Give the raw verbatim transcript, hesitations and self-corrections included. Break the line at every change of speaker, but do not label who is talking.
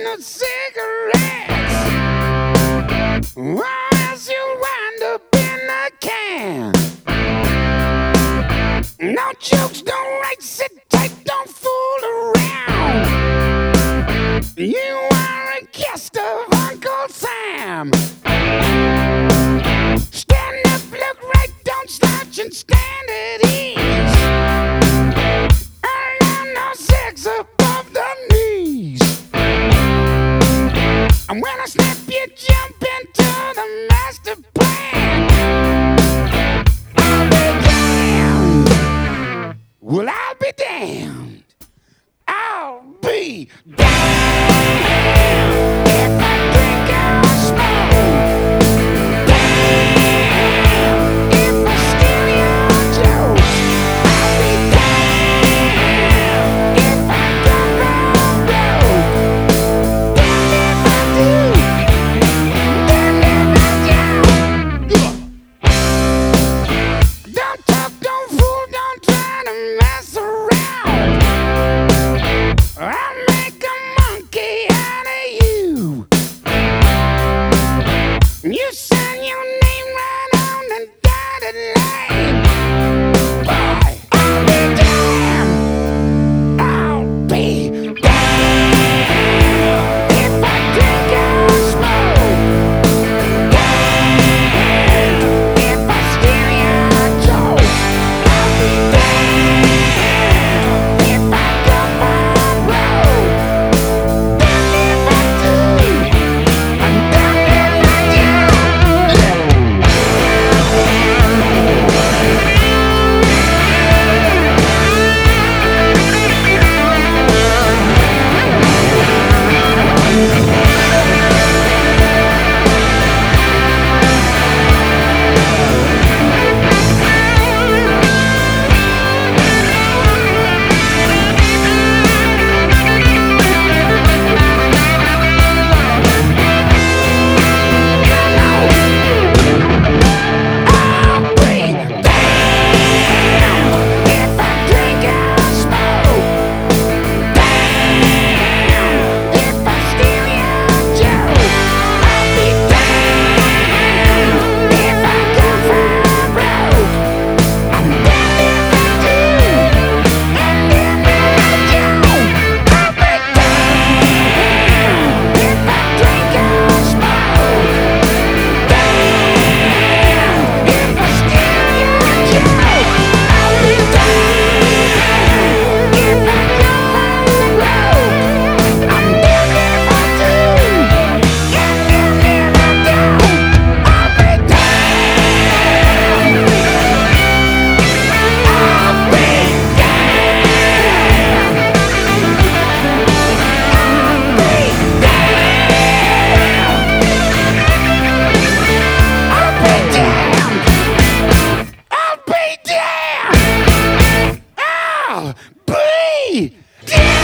no cigarettes, or else you'll wind up in a can. No jokes, don't write, sit tight, don't fool around. You are a guest of Uncle Sam. Stand up, look right, don't slouch and stand at ease. Allow no sex above the knees. And when I snap, you jump into the master plan. I'll be damned. Well, I'll be damned. I'll be damned if I drink or smoke. Damned if I steal your jokes. I'll be damned if I go wrong broke. Damned if I do. Damned if I don't. Don't talk, don't fool, don't try to mess around. I'll make a monkey out of you. You sign your name right on the dotted line. Boy, I'll be damned. I'll be damned if I drink or smoke. Damned if I steal your jokes. I'll be damned if I go for broke. Damned if I do. I'm damned if I don't. I'll be damned if I drink or smoke. Damned if I steal your jokes. I'll be damned if I go for broke. I'm damned if I do, and damned if I don't. I'll be damned if I drink or smoke. Damned if I steal your jokes. I'll be damned if I go for broke. I'm damned if I do, and damned if I don't. I'll be damned. I'll be damned. I'll be damned. I'll be damned. I'll be damned. I'll be damned.